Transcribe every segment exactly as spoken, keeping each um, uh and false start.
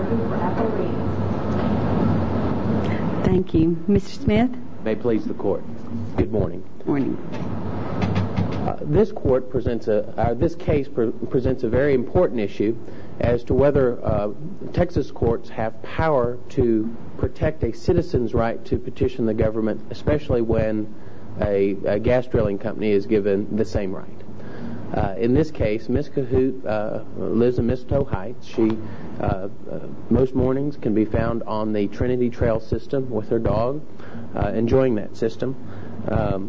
argue for appellee. Thank you. Mister Smith? May it please the Court. Good morning. Morning. Uh, this court presents a, uh, this case pre- presents a very important issue as to whether uh, Texas courts have power to protect a citizen's right to petition the government, especially when a, a gas drilling company is given the same right. Uh, in this case, Miz Cahoot uh, lives in Mistletoe Heights. She, uh, uh, most mornings, can be found on the Trinity Trail system with her dog, uh, enjoying that system. Um,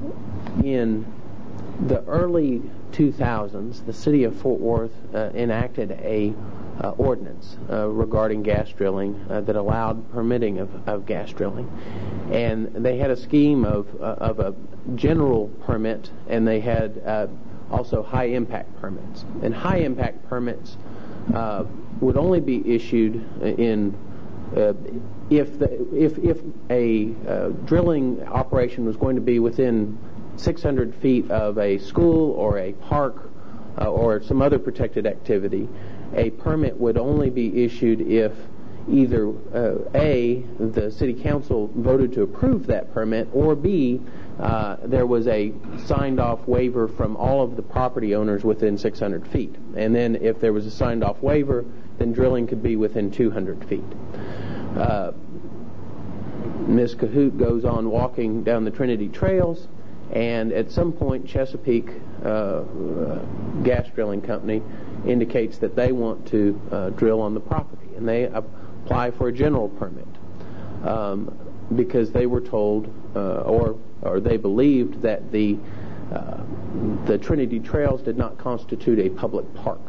in the early two thousands, the city of Fort Worth uh, enacted a uh, ordinance uh, regarding gas drilling uh, that allowed permitting of, of gas drilling. And they had a scheme of, uh, of a general permit, and they had uh, also high-impact permits. And high-impact permits uh, would only be issued in uh, if the, if if a uh, drilling operation was going to be within six hundred feet of a school or a park uh, or some other protected activity. A permit would only be issued if either uh, A, the city council voted to approve that permit, or B, uh, there was a signed off waiver from all of the property owners within six hundred feet. And then if there was a signed off waiver, then drilling could be within two hundred feet. Uh, Miz Cahoot goes on walking down the Trinity Trails, and at some point Chesapeake uh, uh, Gas Drilling Company indicates that they want to uh, drill on the property, and they apply for a general permit um, because they were told uh, or or they believed that the uh, the Trinity Trails did not constitute a public park.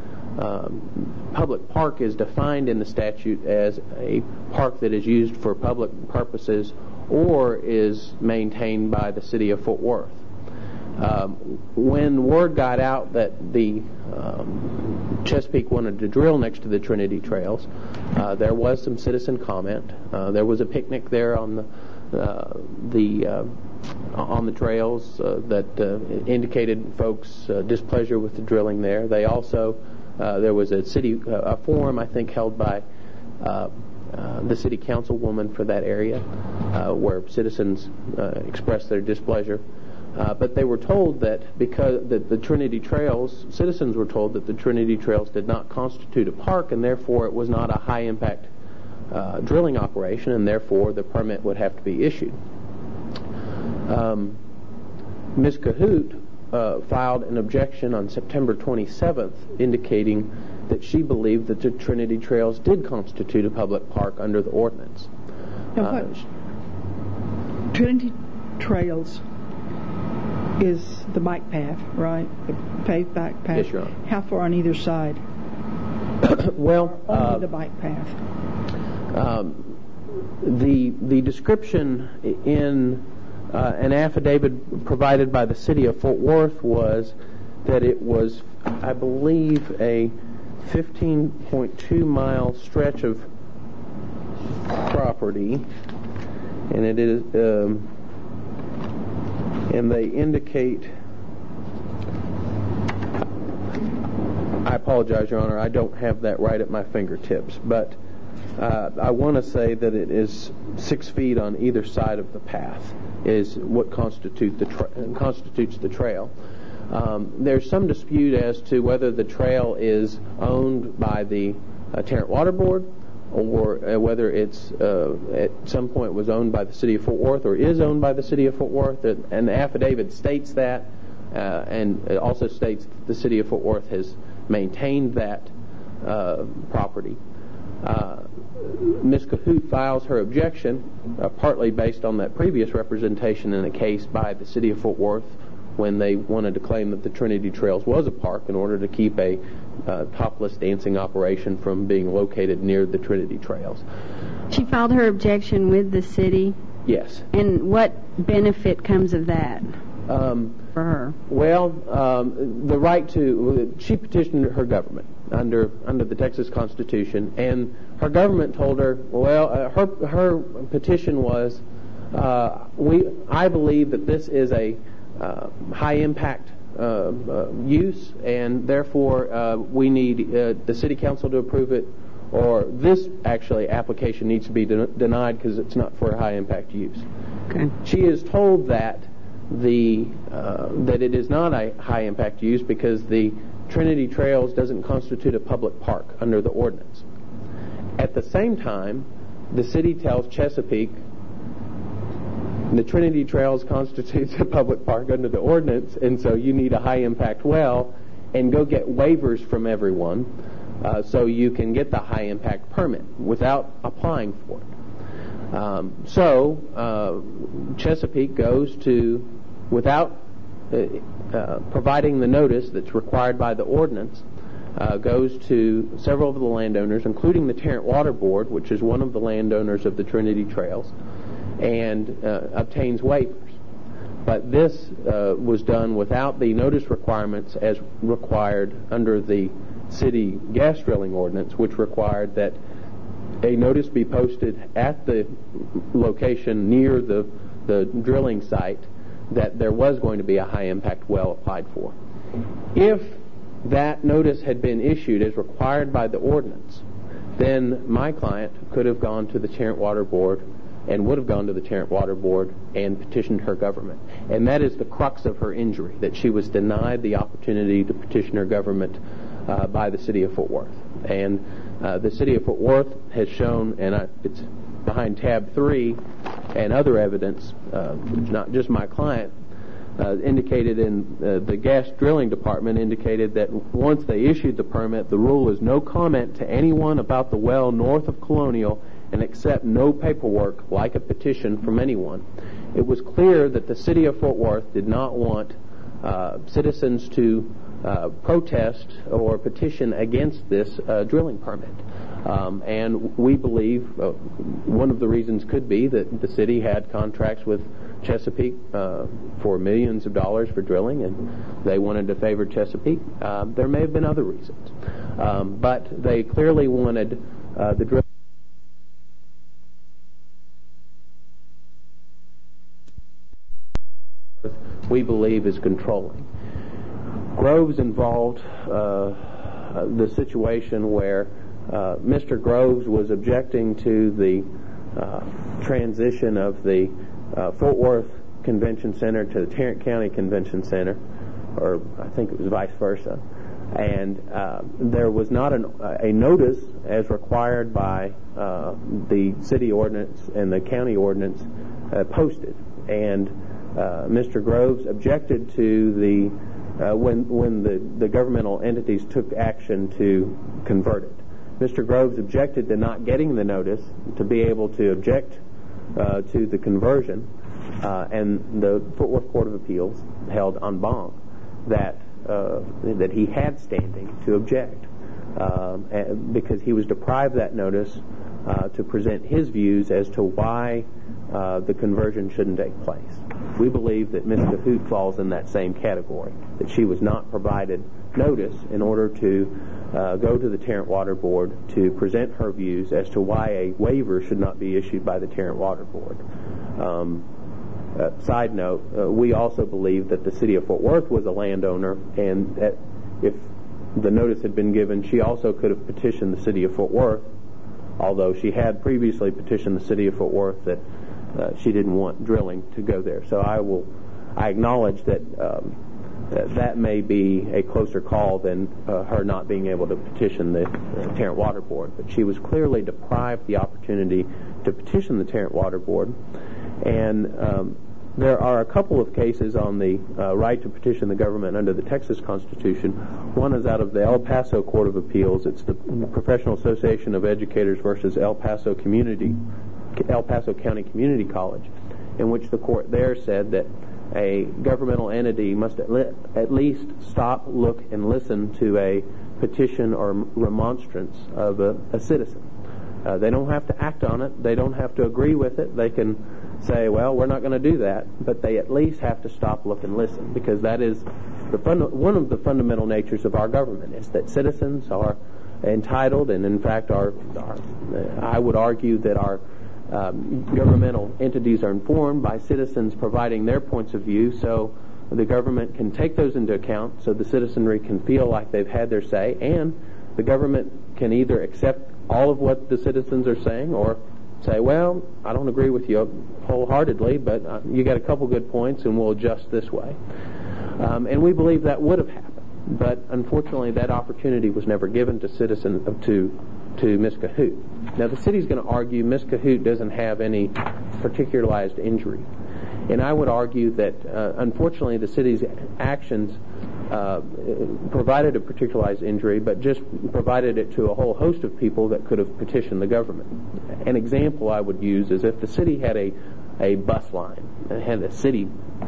Um, public park is defined in the statute as a park that is used for public purposes or is maintained by the city of Fort Worth. Um, when word got out that the um, Chesapeake wanted to drill next to the Trinity Trails, uh, there was some citizen comment. Uh, there was a picnic there on the uh, the uh, on the trails uh, that uh, indicated folks' uh, displeasure with the drilling there. They also uh, there was a city uh, a forum, I think, held by uh, uh, the city councilwoman for that area, uh, where citizens uh, expressed their displeasure. Uh, but they were told that because the, the Trinity Trails, citizens were told that the Trinity Trails did not constitute a park, and therefore it was not a high-impact uh, drilling operation, and therefore the permit would have to be issued. Um, Miz Cahoot uh, filed an objection on September twenty-seventh, indicating that she believed that the Trinity Trails did constitute a public park under the ordinance. Now, Uh, what, Trinity Trails is the bike path, right? The paved bike path. Yes, Your Honor. How far on either side? well, Only uh, the bike path. Um, the the description in uh, an affidavit provided by the city of Fort Worth was that it was, I believe, a fifteen point two mile stretch of property, and it is, um, and they indicate. I apologize, Your Honor, I don't have that right at my fingertips, but uh, I want to say that it is six feet on either side of the path is what constitute the tra- constitutes the trail. Um, there's some dispute as to whether the trail is owned by the uh, Tarrant Water Board or uh, whether it's uh, at some point was owned by the city of Fort Worth or is owned by the city of Fort Worth, and the affidavit states that, uh, and it also states that the city of Fort Worth has maintained that uh, property. Uh, Miz Cahoot files her objection, uh, partly based on that previous representation in the case by the city of Fort Worth when they wanted to claim that the Trinity Trails was a park in order to keep a uh, topless dancing operation from being located near the Trinity Trails. She filed her objection with the city? Yes. And what benefit comes of that Um, for her? Well, um, the right to, she petitioned her government under under the Texas Constitution, and her government told her, well, uh, her her petition was, uh, we I believe that this is a uh, high impact uh, uh, use, and therefore uh, we need uh, the city council to approve it, or this actually application needs to be de- denied because it's not for high impact use. Okay. She is told that the uh, that it is not a high impact use because the Trinity Trails doesn't constitute a public park under the ordinance. At the same time, the city tells Chesapeake the Trinity Trails constitutes a public park under the ordinance, and so you need a high impact well, and go get waivers from everyone uh, so you can get the high impact permit without applying for it. Um, so uh, Chesapeake goes to, without uh, uh, providing the notice that's required by the ordinance, uh, goes to several of the landowners, including the Tarrant Water Board, which is one of the landowners of the Trinity Trails, and uh, obtains waivers. But this uh, was done without the notice requirements as required under the city gas drilling ordinance, which required that a notice be posted at the location near the, the drilling site that there was going to be a high impact well applied for. If that notice had been issued as required by the ordinance, then my client could have gone to the Tarrant Water Board and would have gone to the Tarrant Water Board and petitioned her government. And that is the crux of her injury, that she was denied the opportunity to petition her government uh, by the city of Fort Worth. And uh, the city of Fort Worth has shown, and I, it's behind tab three, and other evidence, uh, not just my client, uh, indicated in uh, the gas drilling department indicated that once they issued the permit, the rule is no comment to anyone about the well north of Colonial and accept no paperwork like a petition from anyone. It was clear that the city of Fort Worth did not want uh, citizens to uh, protest or petition against this uh, drilling permit. Um, and we believe uh, one of the reasons could be that the city had contracts with Chesapeake uh, for millions of dollars for drilling, and they wanted to favor Chesapeake. Uh, there may have been other reasons. Um, but they clearly wanted uh, the drilling we believe is controlling. Groves involved uh, the situation where uh, Mister Groves was objecting to the uh, transition of the uh, Fort Worth Convention Center to the Tarrant County Convention Center, or I think it was vice versa. And uh, there was not an, a notice as required by uh, the city ordinance and the county ordinance uh, posted. And Uh, Mister Groves objected to the uh, when when the, the governmental entities took action to convert it. Mister Groves objected to not getting the notice to be able to object uh, to the conversion, uh, and the Fort Worth Court of Appeals held en banc that uh, that he had standing to object uh, because he was deprived that notice uh, to present his views as to why uh, the conversion shouldn't take place. We believe that Miz Cahoot falls in that same category, that she was not provided notice in order to uh, go to the Tarrant Water Board to present her views as to why a waiver should not be issued by the Tarrant Water Board. Um, uh, side note, uh, we also believe that the city of Fort Worth was a landowner, and that if the notice had been given, she also could have petitioned the city of Fort Worth, although she had previously petitioned the city of Fort Worth that Uh, she didn't want drilling to go there. So I will, I acknowledge that um, that, that may be a closer call than uh, her not being able to petition the uh, Tarrant Water Board. But she was clearly deprived the opportunity to petition the Tarrant Water Board. And um, there are a couple of cases on the uh, right to petition the government under the Texas Constitution. One is out of the El Paso Court of Appeals. It's the Professional Association of Educators versus El Paso Community El Paso County Community College, in which the court there said that a governmental entity must at, le- at least stop, look, and listen to a petition or remonstrance of a, a citizen. Uh, they don't have to act on it. They don't have to agree with it. They can say, well, we're not going to do that, but they at least have to stop, look, and listen, because that is the fund- one of the fundamental natures of our government, is that citizens are entitled, and in fact, are, are I would argue that our Um, governmental entities are informed by citizens providing their points of view, so the government can take those into account, so the citizenry can feel like they've had their say, and the government can either accept all of what the citizens are saying, or say, well, I don't agree with you wholeheartedly, but uh, you got a couple good points, and we'll adjust this way. Um, and we believe that would have happened, but unfortunately, that opportunity was never given to citizens uh, to to Miz Cahoot. Now, the city's going to argue Miz Cahoot doesn't have any particularized injury, and I would argue that uh, unfortunately, the city's actions Uh, provided a particularized injury, but just provided it to a whole host of people that could have petitioned the government. An example I would use is if the city had a, a bus line, it had a city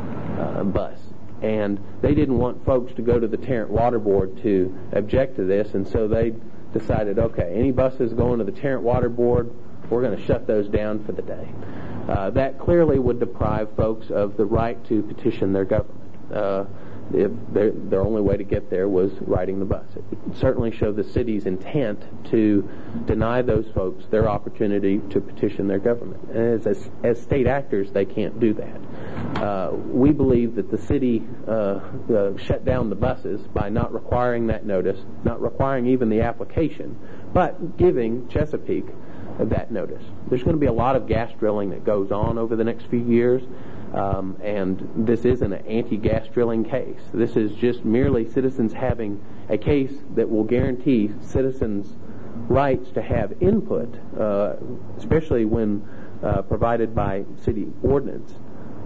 uh, bus, and they didn't want folks to go to the Tarrant Water Board to object to this, and so they decided, okay, any buses going to the Tarrant Water Board, we're going to shut those down for the day. Uh, that clearly would deprive folks of the right to petition their government. Uh, If their, their only way to get there was riding the bus. It would certainly show the city's intent to deny those folks their opportunity to petition their government. And as, as, as state actors, they can't do that. Uh, we believe that the city uh, uh, shut down the buses by not requiring that notice, not requiring even the application, but giving Chesapeake that notice. There's going to be a lot of gas drilling that goes on over the next few years. Um, and this isn't an anti-gas drilling case. This is just merely citizens having a case that will guarantee citizens' rights to have input, uh, especially when uh, provided by city ordinance,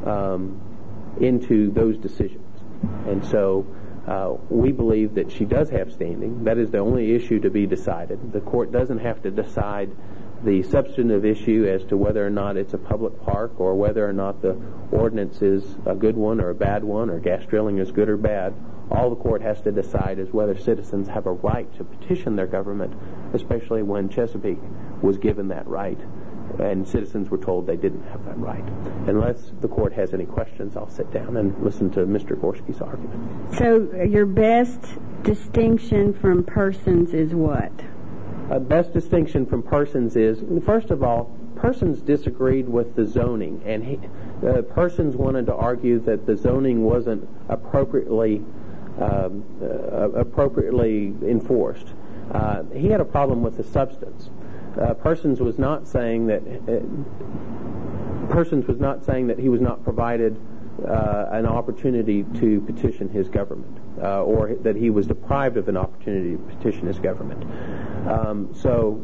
um, into those decisions. And so uh, we believe that she does have standing. That is the only issue to be decided. The court doesn't have to decide the substantive issue as to whether or not it's a public park or whether or not the ordinance is a good one or a bad one or gas drilling is good or bad. All the court has to decide is whether citizens have a right to petition their government, especially when Chesapeake was given that right and citizens were told they didn't have that right. Unless the court has any questions, I'll sit down and listen to Mister Gorski's argument. So your best distinction from persons is what? Uh, best distinction from persons is, first of all, persons disagreed with the zoning, and he, uh, persons wanted to argue that the zoning wasn't appropriately um, uh, appropriately enforced. Uh, he had a problem with the substance. Uh, persons was not saying that uh, persons was not saying that he was not provided uh, an opportunity to petition his government, uh, or that he was deprived of an opportunity to petition his government. Um, so,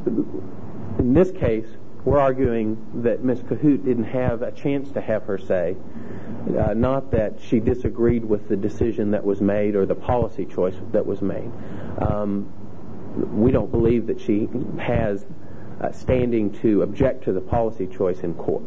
in this case, we're arguing that Miz Cahoot didn't have a chance to have her say, uh, not that she disagreed with the decision that was made or the policy choice that was made. Um, we don't believe that she has uh, standing to object to the policy choice in court.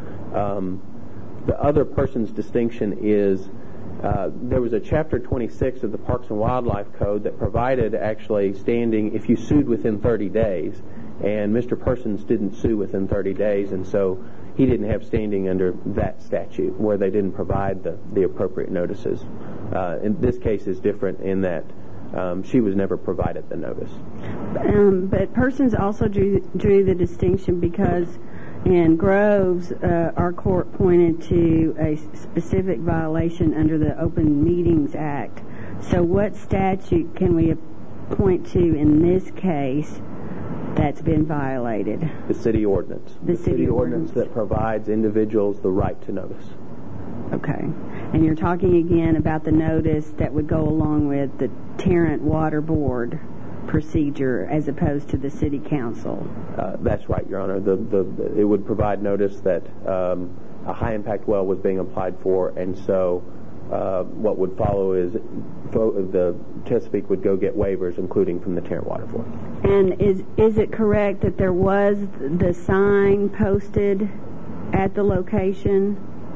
Um, the other person's distinction is Uh, there was a Chapter twenty-six of the Parks and Wildlife Code that provided actually standing if you sued within thirty days, and Mister Persons didn't sue within thirty days, and so he didn't have standing under that statute where they didn't provide the, the appropriate notices. Uh, and this case is different in that um, she was never provided the notice. Um, but Persons also drew, drew the distinction because in Groves, uh, our court pointed to a specific violation under the Open Meetings Act. So what statute can we point to in this case that's been violated? The city ordinance. The, the city, city ordinance. ordinance that provides individuals the right to notice. Okay. And you're talking again about the notice that would go along with the Tarrant Water Board procedure as opposed to the city council. Uh, that's right, Your Honor. The, the, it would provide notice that um, a high impact well was being applied for, and so uh, what would follow is the Chesapeake would go get waivers, including from the Tarrant Water Board. And is is it correct that there was the sign posted at the location?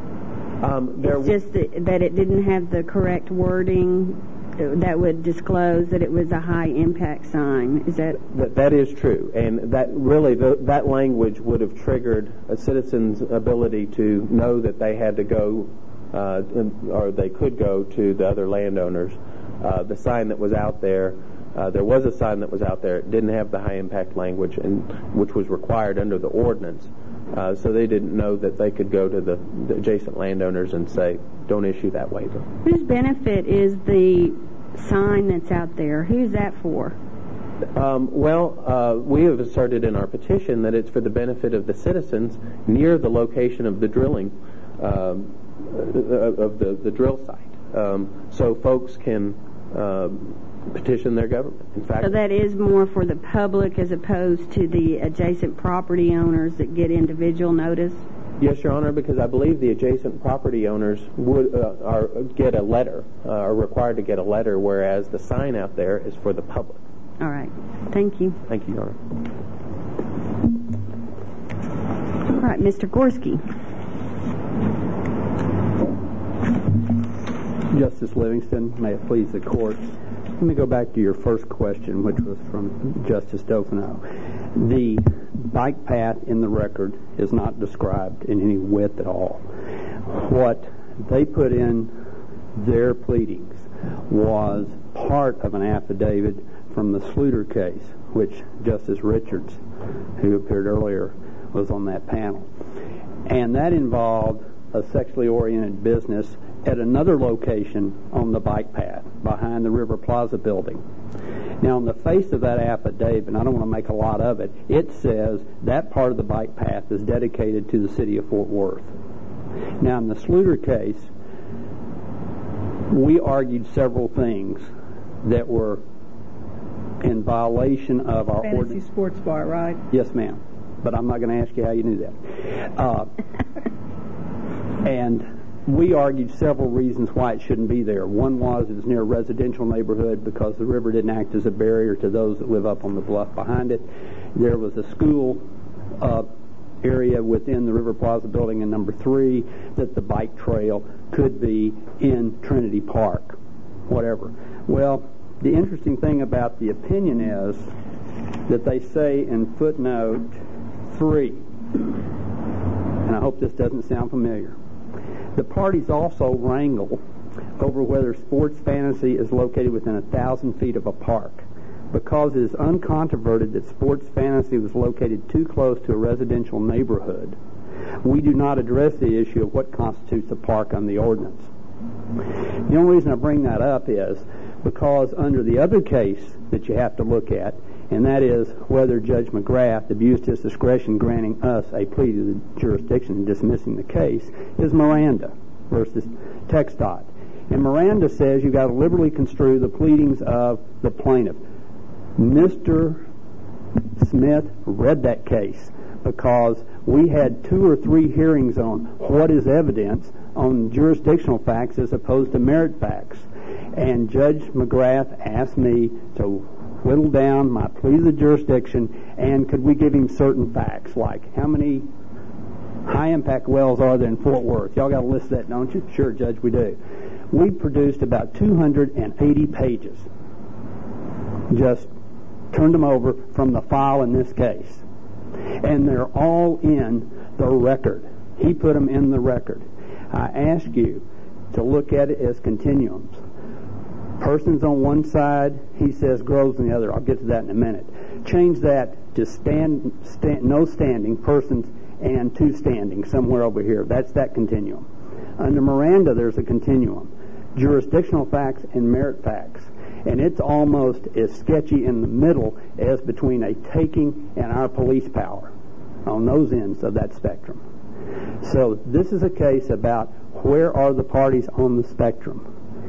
Um, there it's just that, that it didn't have the correct wording that would disclose that it was a high impact sign. Is that that, that is true, and that really the, that language would have triggered a citizen's ability to know that they had to go uh, or they could go to the other landowners. Uh, the sign that was out there, uh, there was a sign that was out there. It didn't have the high impact language, and which was required under the ordinance. Uh, so they didn't know that they could go to the, the adjacent landowners and say, don't issue that waiver. Whose benefit is the sign that's out there? Who's that for? Um, well, uh, we have asserted in our petition that it's for the benefit of the citizens near the location of the drilling, um, of the, the drill site, um, so folks can um, petition their government. In fact, so that is more for the public as opposed to the adjacent property owners that get individual notice? Yes, Your Honor, because I believe the adjacent property owners would uh, are, get a letter, uh, are required to get a letter, whereas the sign out there is for the public. All right. Thank you. Thank you, Your Honor. All right, Mister Gorski. Justice Livingston, may it please the court. Let me go back to your first question, which was from Justice Dofino. The bike path in the record is not described in any width at all. What they put in their pleadings was part of an affidavit from the Sluter case, which Justice Richards, who appeared earlier, was on that panel. And that involved a sexually oriented business at another location on the bike path behind the River Plaza building. Now, on the face of that affidavit, and I don't want to make a lot of it, it says that part of the bike path is dedicated to the city of Fort Worth. Now, in the Sluter case, we argued several things that were in violation of our Fantasy ordinance. sports bar, right? Yes, ma'am. But I'm not going to ask you how you knew that. Uh, and we argued several reasons why it shouldn't be there. One was it was near a residential neighborhood because the river didn't act as a barrier to those that live up on the bluff behind it. There was a school uh, area within the River Plaza building, and number three, that the bike trail could be in Trinity Park, whatever. Well, the interesting thing about the opinion is that they say in footnote three, and I hope this doesn't sound familiar, the parties also wrangle over whether Sports Fantasy is located within a thousand feet of a park. Because it is uncontroverted that Sports Fantasy was located too close to a residential neighborhood, we do not address the issue of what constitutes a park on the ordinance. The only reason I bring that up is because under the other case that you have to look at, and that is whether Judge McGrath abused his discretion granting us a plea to the jurisdiction and dismissing the case, is Miranda versus TxDOT. And Miranda says you've got to liberally construe the pleadings of the plaintiff. Mister Smith read that case because we had two or three hearings on what is evidence on jurisdictional facts as opposed to merit facts. And Judge McGrath asked me to whittle down my plea to the jurisdiction, and could we give him certain facts, like how many high-impact wells are there in Fort Worth? Y'all got to list that, don't you? Sure, Judge, we do. We produced about two hundred eighty pages. Just turned them over from the file in this case. And they're all in the record. He put them in the record. I ask you to look at it as continuums. Persons on one side, he says groves on the other. I'll get to that in a minute. Change that to stand, stand, no standing, persons, and two standing, somewhere over here. That's that continuum. Under Miranda, there's a continuum. Jurisdictional facts and merit facts. And it's almost as sketchy in the middle as between a taking and our police power on those ends of that spectrum. So this is a case about where are the parties on the spectrum.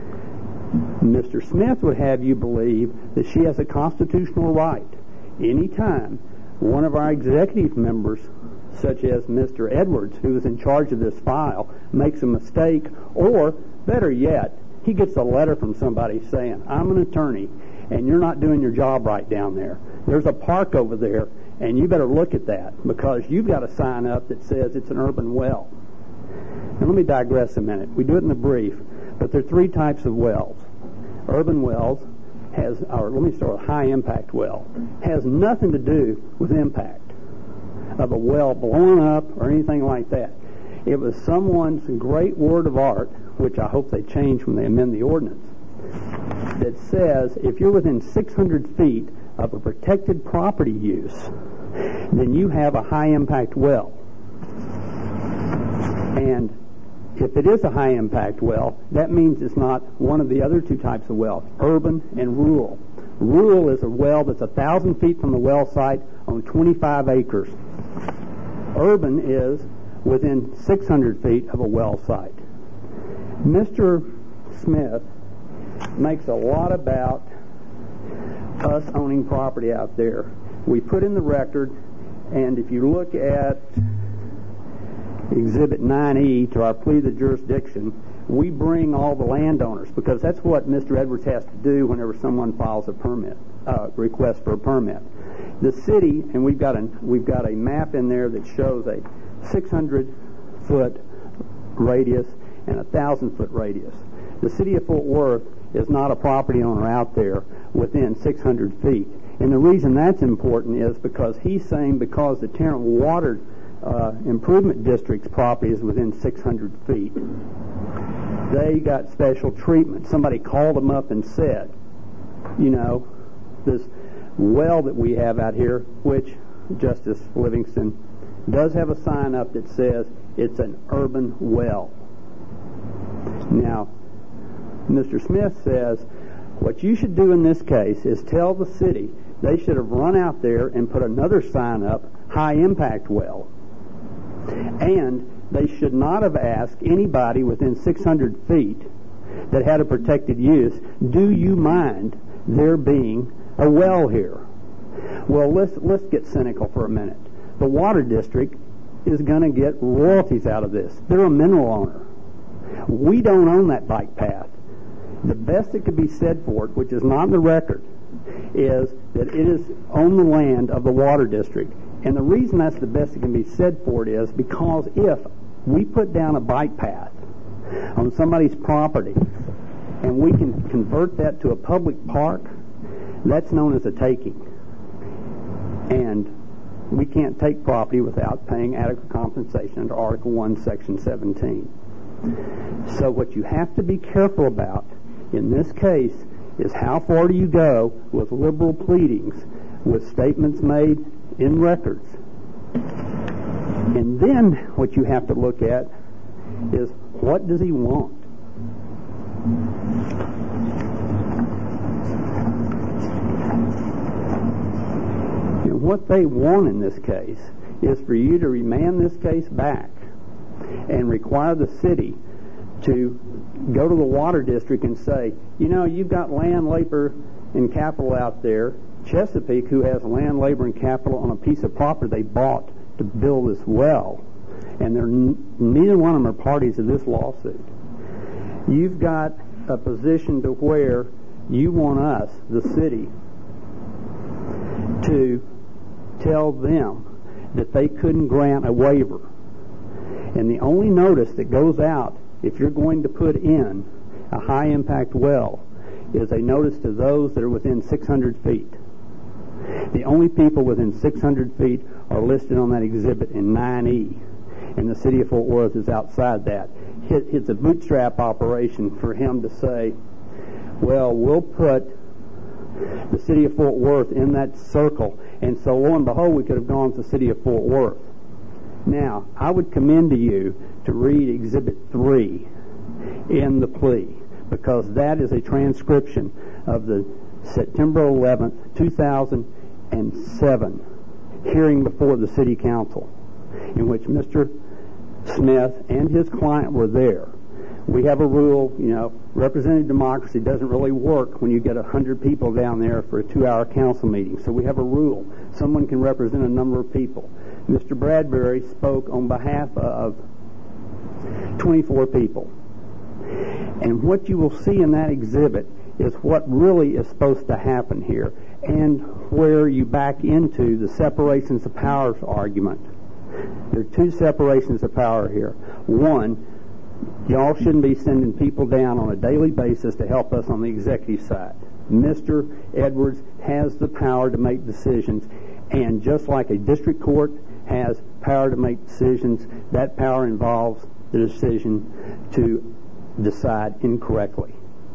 Mister Smith would have you believe that she has a constitutional right anytime one of our executive members, such as Mister Edwards, who is in charge of this file, makes a mistake, or better yet, he gets a letter from somebody saying, I'm an attorney, and you're not doing your job right down there. There's a park over there, and you better look at that, because you've got a sign up that says it's an urban well. Now let me digress a minute. We do it in the brief, but there are three types of wells. Urban wells has, or let me start with high impact well, has nothing to do with impact of a well blowing up or anything like that. It was someone's great word of art, which I hope they change when they amend the ordinance, that says if you're within six hundred feet of a protected property use, then you have a high impact well. And if it is a high-impact well, that means it's not one of the other two types of wells, urban and rural. Rural is a well that's a thousand feet from the well site on twenty-five acres. Urban is within six hundred feet of a well site. Mister Smith makes a lot about us owning property out there. We put in the record, and if you look at Exhibit nine E to our plea of the jurisdiction, we bring all the landowners, because that's what Mister Edwards has to do whenever someone files a permit, uh, request for a permit. The city, and we've got a we've got a map in there that shows a six hundred foot radius and a thousand foot radius. The city of Fort Worth is not a property owner out there within six hundred feet. And the reason that's important is because he's saying because the Tarrant Water uh, Improvement District's property is within six hundred feet, they got special treatment. Somebody called them up and said, you know, this well that we have out here, which Justice Livingston does have a sign up that says it's an urban well. Now, Mister Smith says, what you should do in this case is tell the city they should have run out there and put another sign up, high impact well. And they should not have asked anybody within six hundred feet that had a protected use, do you mind there being a well here? Well, let's, let's get cynical for a minute. The Water District is going to get royalties out of this. They're a mineral owner. We don't own that bike path. The best that could be said for it, which is not in the record, is that it is on the land of the Water District. And the reason that's the best that can be said for it is because if we put down a bike path on somebody's property and we can convert that to a public park, that's known as a taking. And we can't take property without paying adequate compensation under Article one, Section seventeen. So what you have to be careful about in this case is how far do you go with liberal pleadings, with statements made in records. And then what you have to look at is what does he want? And what they want in this case is for you to remand this case back and require the city to go to the Water District and say, you know, you've got land, labor, and capital out there. Chesapeake, who has land, labor, and capital on a piece of property they bought to build this well, and they're n- neither one of them are parties to this lawsuit. You've got a position to where you want us, the city, to tell them that they couldn't grant a waiver. And the only notice that goes out if you're going to put in a high-impact well is a notice to those that are within six hundred feet. The only people within six hundred feet are listed on that exhibit in nine E, and the city of Fort Worth is outside that. It's a bootstrap operation for him to say, well, we'll put the city of Fort Worth in that circle, and so lo and behold, we could have gone to the city of Fort Worth. Now, I would commend to you to read Exhibit three in the plea, because that is a transcription of the September eleventh, two thousand seven hearing before the City Council, in which Mister Smith and his client were there. We have a rule, you know, representative democracy doesn't really work when you get a hundred people down there for a two-hour council meeting. So we have a rule. Someone can represent a number of people. Mister Bradbury spoke on behalf of twenty-four people. And what you will see in that exhibit is what really is supposed to happen here, and where you back into the separations of powers argument. There are two separations of power here. One, y'all shouldn't be sending people down on a daily basis to help us on the executive side. Mister Edwards has the power to make decisions, and just like a district court has power to make decisions, that power involves the decision to decide incorrectly.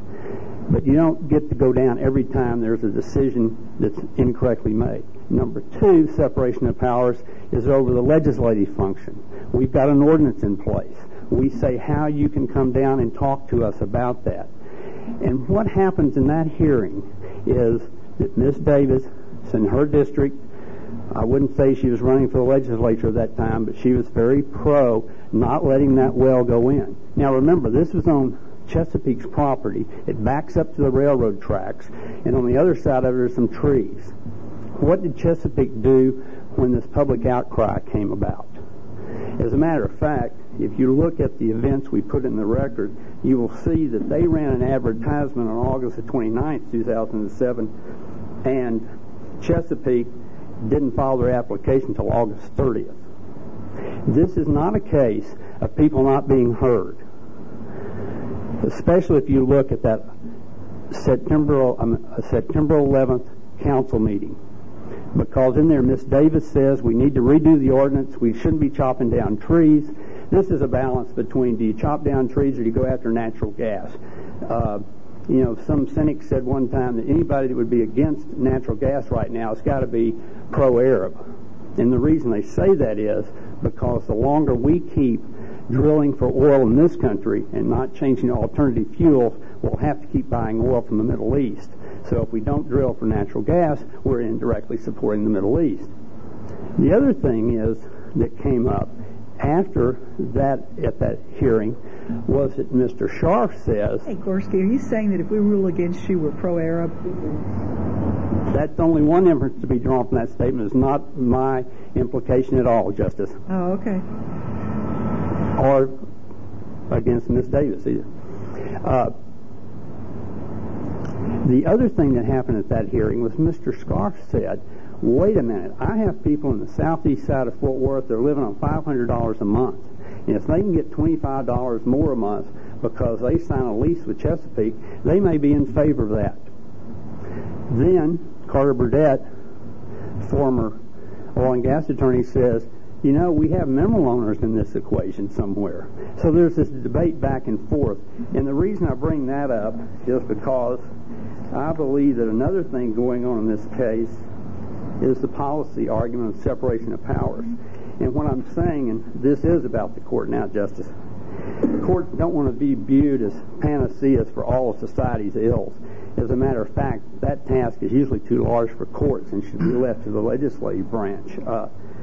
But you don't get to go down every time there's a decision that's incorrectly made. Number two, separation of powers is over the legislative function. We've got an ordinance in place. We say how you can come down and talk to us about that. And what happens in that hearing is that Miss Davis in her district, I wouldn't say she was running for the legislature at that time, but she was very pro not letting that well go in. Now remember, this was on Chesapeake's property. It backs up to the railroad tracks, and on the other side of it are some trees. What did Chesapeake do when this public outcry came about? As a matter of fact, if you look at the events we put in the record, you will see that they ran an advertisement on August the twenty-ninth, two thousand seven, and Chesapeake didn't file their application until August thirtieth. This is not a case of people not being heard, especially if you look at that September, um, September eleventh council meeting. Because in there, Miss Davis says we need to redo the ordinance. We shouldn't be chopping down trees. This is a balance between, do you chop down trees or do you go after natural gas? Uh, you know, some cynic said one time that anybody that would be against natural gas right now has got to be pro-Arab. And the reason they say that is because the longer we keep drilling for oil in this country and not changing alternative fuels, we'll have to keep buying oil from the Middle East. So if we don't drill for natural gas, we're indirectly supporting the Middle East. The other thing is that came up after that, at that hearing, was that Mister Scharf says... Hey, Gorski, are you saying that if we rule against you, we're pro-Arab? That's only one inference to be drawn from that statement. It's not my implication at all, Justice. Oh, okay. Or against Miss Davis either. Uh, the other thing that happened at that hearing was Mister Scharf said, wait a minute, I have people in the southeast side of Fort Worth that are living on five hundred dollars a month. And if they can get twenty-five dollars more a month because they sign a lease with Chesapeake, they may be in favor of that. Then Carter Burdett, former oil and gas attorney, says, you know, we have mineral owners in this equation somewhere. So there's this debate back and forth. And the reason I bring that up is because I believe that another thing going on in this case is the policy argument of separation of powers. And what I'm saying, and this is about the court now, Justice, the courts don't want to be viewed as panaceas for all of society's ills. As a matter of fact, that task is usually too large for courts and should be left to the legislative branch. Uh,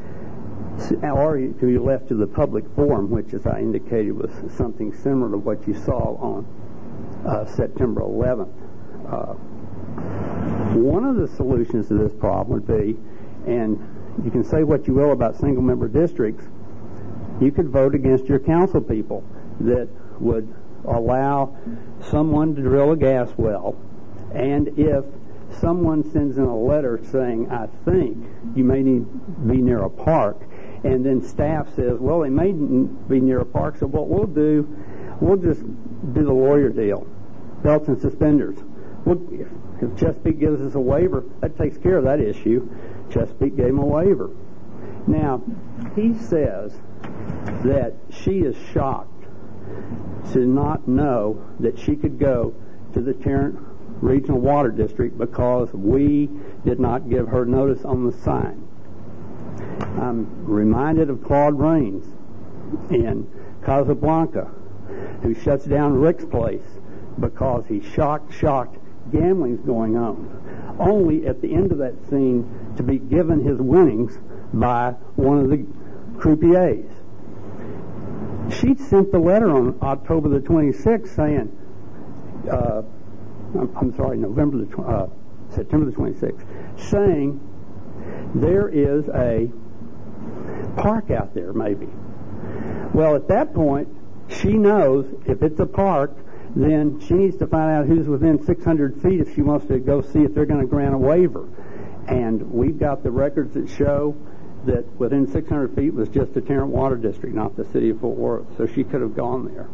or to be left to the public forum, which, as I indicated, was something similar to what you saw on uh, September eleventh. Uh, one of the solutions to this problem would be, and you can say what you will about single-member districts, you could vote against your council people that would allow someone to drill a gas well, and if someone sends in a letter saying, I think you may need to be near a park, and then staff says, well, they may be near a park, so what we'll do, we'll just do the lawyer deal, belts and suspenders. We'll, if, if Chesapeake gives us a waiver, that takes care of that issue. Chesapeake gave him a waiver. Now, he says that she is shocked to not know that she could go to the Tarrant Regional Water District because we did not give her notice on the sign. I'm reminded of Claude Rains in Casablanca, who shuts down Rick's Place because he's shocked, shocked gambling's going on, only at the end of that scene to be given his winnings by one of the croupiers. She sent the letter on October the twenty-sixth saying, uh, I'm, I'm sorry, November the uh, September the twenty-sixth, saying there is a park out there, maybe. Well, at that point, she knows if it's a park, then she needs to find out who's within six hundred feet if she wants to go see if they're going to grant a waiver. And we've got the records that show that within six hundred feet was just the Tarrant Water District, not the city of Fort Worth. So she could have gone there.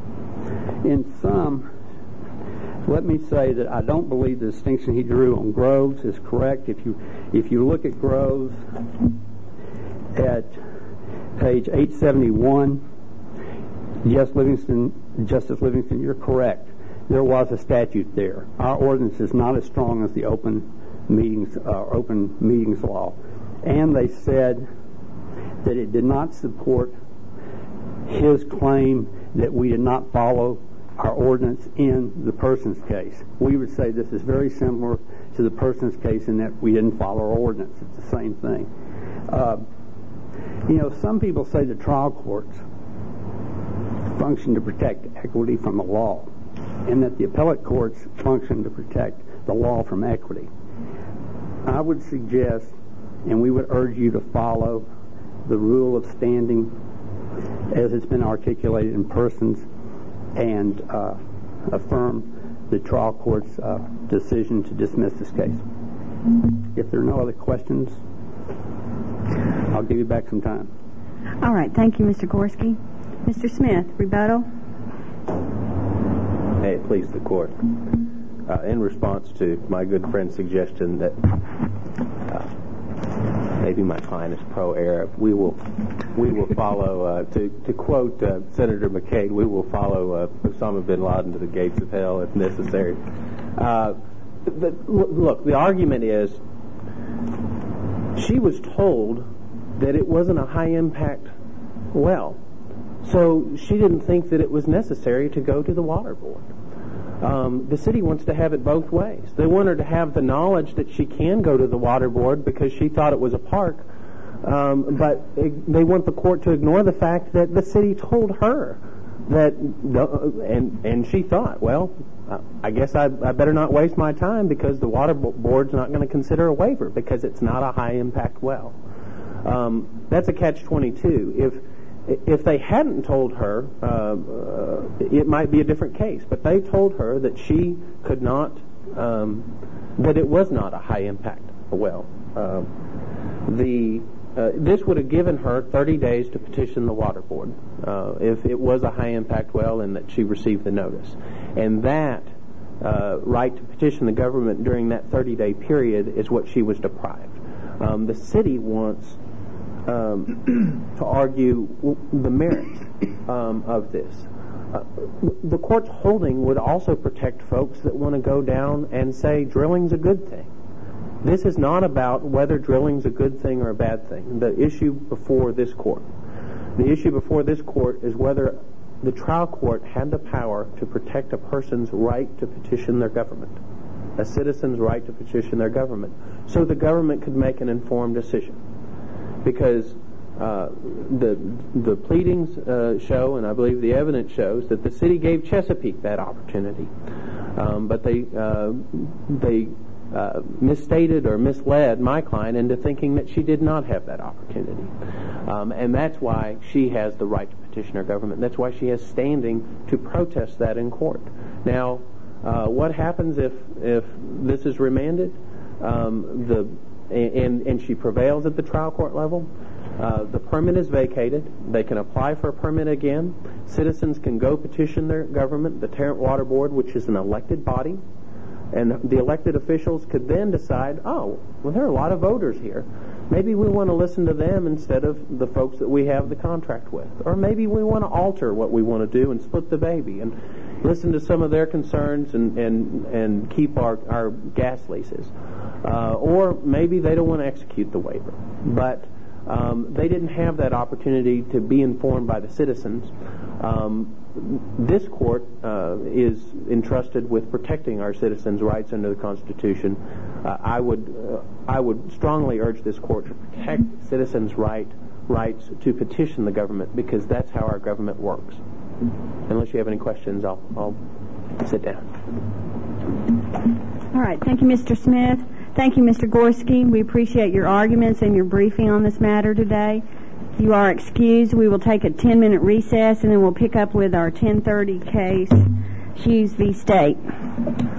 In sum, let me say that I don't believe the distinction he drew on Groves is correct. If you if you look at Groves at page eight seventy-one, yes, Livingston, Justice Livingston, you're correct. There was a statute there. Our ordinance is not as strong as the open meetings uh, open meetings law, and they said that it did not support his claim that we did not follow our ordinance in the person's case. We would say this is very similar to the person's case in that we didn't follow our ordinance. It's the same thing. Uh, you know, some people say the trial courts function to protect equity from the law, and that the appellate courts function to protect the law from equity. I would suggest, and we would urge you to follow the rule of standing as it's been articulated in persons, and uh, affirm the trial court's uh, decision to dismiss this case. If there are no other questions, I'll give you back some time. All right. Thank you, Mister Gorski. Mister Smith, rebuttal. May it please the court. Uh, in response to my good friend's suggestion that uh, maybe my client is pro-Arab, we will we will follow, uh, to, to quote uh, Senator McCain, we will follow uh, Osama bin Laden to the gates of hell if necessary. Uh, the, look, the argument is she was told that it wasn't a high-impact well, so she didn't think that it was necessary to go to the water board. Um, the city wants to have it both ways. They want her to have the knowledge that she can go to the water board because she thought it was a park, um, but it, they want the court to ignore the fact that the city told her that, and and she thought, well, I guess I, I better not waste my time because the water board's not going to consider a waiver because it's not a high-impact well. Um, that's a catch twenty-two. If If they hadn't told her, uh, uh, it might be a different case. But they told her that she could not, um, that it was not a high-impact well. Uh, the uh, this would have given her thirty days to petition the water board uh, if it was a high-impact well and that she received the notice. And that uh, right to petition the government during that thirty-day period is what she was deprived. Um, the city wants Um, to argue the merits um, of this. Uh, the court's holding would also protect folks that want to go down and say drilling's a good thing. This is not about whether drilling's a good thing or a bad thing. The issue before this court, the issue before this court is whether the trial court had the power to protect a person's right to petition their government, a citizen's right to petition their government, so the government could make an informed decision. Because uh, the the pleadings uh, show, and I believe the evidence shows, that the city gave Chesapeake that opportunity, um, but they uh, they uh, misstated or misled my client into thinking that she did not have that opportunity, um, and that's why she has the right to petition her government. That's why she has standing to protest that in court. Now, uh, what happens if if this is remanded? Um, the And, and she prevails at the trial court level. Uh, the permit is vacated. They can apply for a permit again. Citizens can go petition their government, the Tarrant Water Board, which is an elected body. And the elected officials could then decide, oh, well, there are a lot of voters here. Maybe we want to listen to them instead of the folks that we have the contract with. Or maybe we want to alter what we want to do and split the baby and listen to some of their concerns and, and, and keep our, our gas leases. Uh, or maybe they don't want to execute the waiver. But um, they didn't have that opportunity to be informed by the citizens. Um, this court uh, is entrusted with protecting our citizens' rights under the Constitution. Uh, I would uh, I would strongly urge this court to protect citizens' right rights to petition the government, because that's how our government works. Unless you have any questions, I'll, I'll sit down. All right. Thank you, Mister Smith. Thank you, Mister Gorski. We appreciate your arguments and your briefing on this matter today. You are excused. We will take a ten-minute recess, and then we'll pick up with our ten thirty case, Hughes v. State.